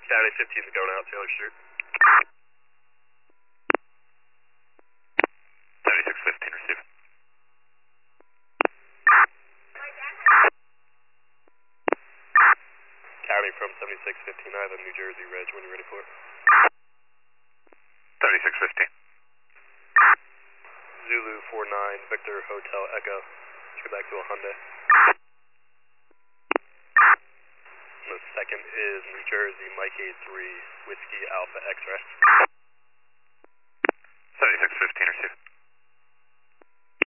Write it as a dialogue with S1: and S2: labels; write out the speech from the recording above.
S1: County 15 is going out, Taylor Street.
S2: 7615, receive.
S1: County from 7615, I have a New Jersey reg when you're ready for it.
S2: 7615.
S1: Zulu 49, Victor Hotel Echo. Let's go back to a Hyundai. And the second is New Jersey, Mike 83, Whiskey Alpha X-Ray.
S2: 7615, receive.